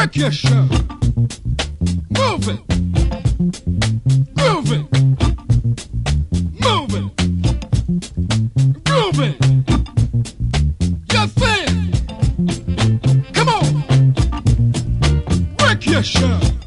Work your shirt. Move it. Groove it. Move it. Groove it. Just say it. Come on. Work your shirt.